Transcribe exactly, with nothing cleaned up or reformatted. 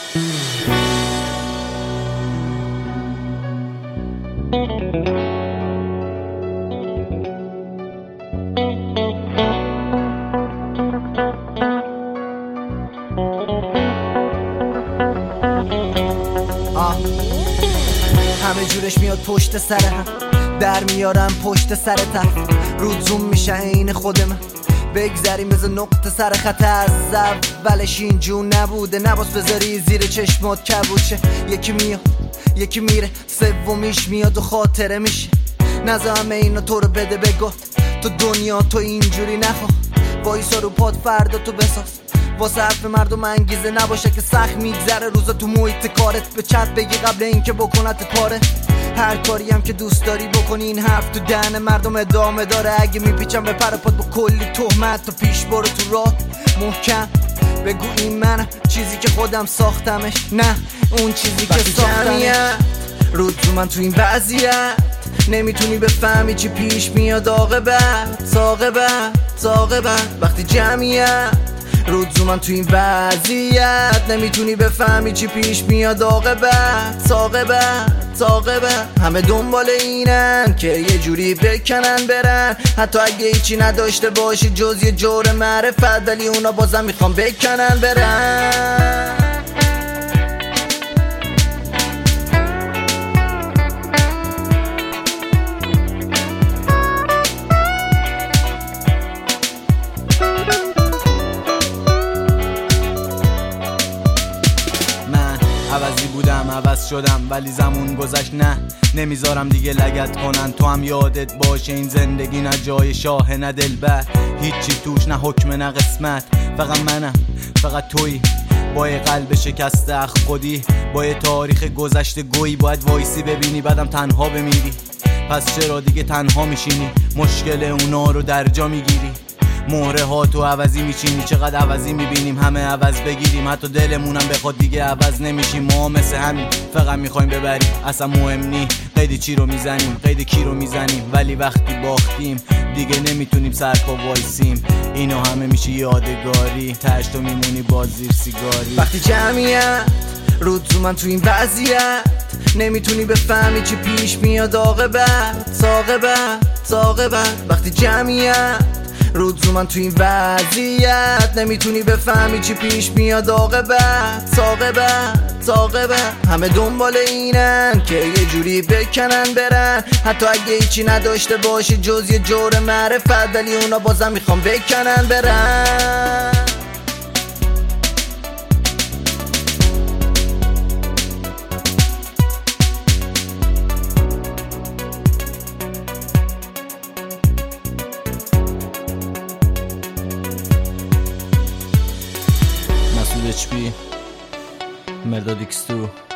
همه جورش میاد پشت سر هم، در میارم پشت سر تخت، رود زوم میشه عین خود من، بگذریم بذار نقطه سر خط. از اولش اینجور نبوده، نباس بذاری زیر چشمات کبوچه. یکی میاد یکی میره، سومیش میاد و خاطره میشه. نذار همه اینو تو رو بده بگفت، تو دنیا تو اینجوری نخواه. وایسا رو پاد فردا تو بساز، واسه حرف مردم انگیزه نباشه که سخت میگذره روزا تو محیط کارت. به چت بگی قبل اینکه بکنت پاره، هر کاری هم که دوست داری بکنی. این حرف تو دهن مردم ادامه داره، اگه میپیچم به پر پات با کلی تهمت. تو پیش برو تو راه محکم، بگو این منم، چیزی که خودم ساختمش، نه اون چیزی که ساختمش. رود رو من تو این وضعیت نمیتونی بفهمی چی پیش میاد. عاقبت عاقبت عاقبت وقتی جمعیت رود رو من تو این وضعیت نمیتونی بفهمی چی پیش میاد. عاقبت عاقبت عاقبت همه دنبال اینن که یه جوری بکنن برن، حتی اگه هیچی نداشته باشی جز یه جور معرفت، ولی اونا بازم میخوام بکنن برن. عوضی بودم عوض شدم، ولی زمون گذشت نه نمیذارم دیگه لگت کنن. تو هم یادت باشه این زندگی نه جای شاه نه دلبر، هیچی توش نه حکم نه قسمت. فقط منم فقط تویی با یه قلب شکسته اخ خودی، با یه تاریخ گذشته گویی. باید وایسی ببینی بعدم تنها بمیری، پس چرا دیگه تنها میشینی؟ مشکل اونا رو در جا میگیری، مهره ها تو عوضی میچینی. چقدر عوضی میبینیم همه عوض بگیریم، حتی دلمونم بخواد دیگه عوض نمیشیم. ما مثل همین فقط میخوایم ببریم، اصلا مهم نی قید چی رو میزنیم قید کی رو میزنیم، ولی وقتی باختیم دیگه نمیتونیم سرپا وایسیم. اینو همه میشه یادگاری، تهش تو میمونی باز زیر سیگاری. وقتی جمعیت رود رو من تو این وضعیت نمیتونی بفهمی چی پیش میاد. عاقبت عاقبت عاقبت وقتی جمعیت رود رو من تو این وضعیت نمیتونی بفهمی چی پیش میاد. عاقبت عاقبت عاقبت همه دنبال اینن که یه جوری بکنن برن، حتی اگه هیچی نداشته باشی جز یه جور معرفت، ولی اونا بازم میخوام بکنن برن. مسعود اچ پی مرداد ایکس دو